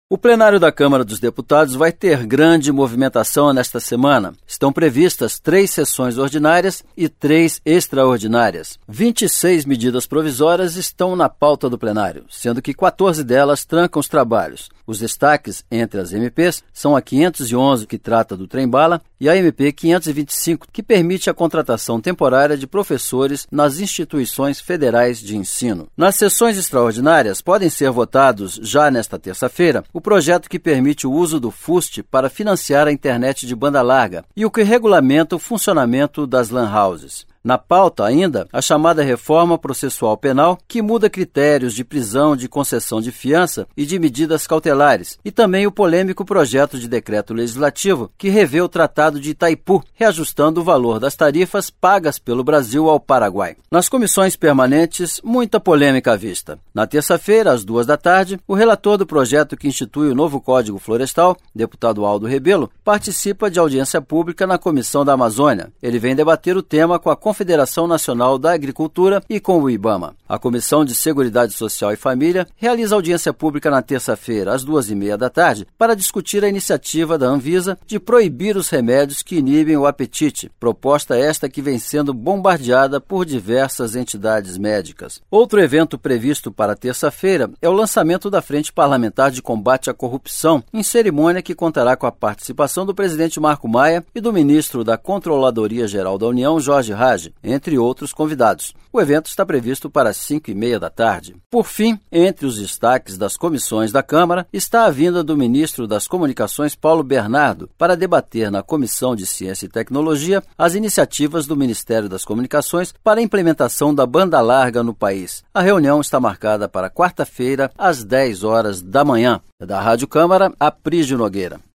O plenário da Câmara dos Deputados vai ter grande movimentação nesta semana. Estão previstas 3 sessões ordinárias e 3 extraordinárias. 26 medidas provisórias estão na pauta do plenário, sendo que 14 delas trancam os trabalhos. Os destaques entre as MPs são a 511, que trata do trem-bala, e a MP 525, que permite a contratação temporária de professores nas instituições federais de ensino. Nas sessões extraordinárias, podem ser votados, já nesta terça-feira, o projeto que permite o uso do FUST para financiar a internet de banda larga e o que regulamenta o funcionamento das LAN houses. Na pauta ainda, a chamada reforma processual penal, que muda critérios de prisão, de concessão de fiança e de medidas cautelares, e também o polêmico projeto de decreto legislativo que revê o Tratado de Itaipu, reajustando o valor das tarifas pagas pelo Brasil ao Paraguai. Nas comissões permanentes, muita polêmica à vista. Na terça-feira, às 2 da tarde, o relator do projeto que institui o novo Código Florestal, deputado Aldo Rebelo, participa de audiência pública na Comissão da Amazônia. Ele vem debater o tema com a Confederação Nacional da Agricultura e com o IBAMA. A Comissão de Seguridade Social e Família realiza audiência pública na terça-feira, às 2h30 da tarde, para discutir a iniciativa da Anvisa de proibir os remédios que inibem o apetite, proposta esta que vem sendo bombardeada por diversas entidades médicas. Outro evento previsto para terça-feira é o lançamento da Frente Parlamentar de Combate à Corrupção, em cerimônia que contará com a participação do presidente Marco Maia e do ministro da Controladoria Geral da União, Jorge Hage, entre outros convidados. O evento está previsto para 5h30 da tarde. Por fim, entre os destaques das comissões da Câmara, está a vinda do ministro das Comunicações, Paulo Bernardo, para debater na Comissão de Ciência e Tecnologia as iniciativas do Ministério das Comunicações para a implementação da banda larga no país. A reunião está marcada para quarta-feira, às 10 horas da manhã. Da Rádio Câmara, Aprígio Nogueira.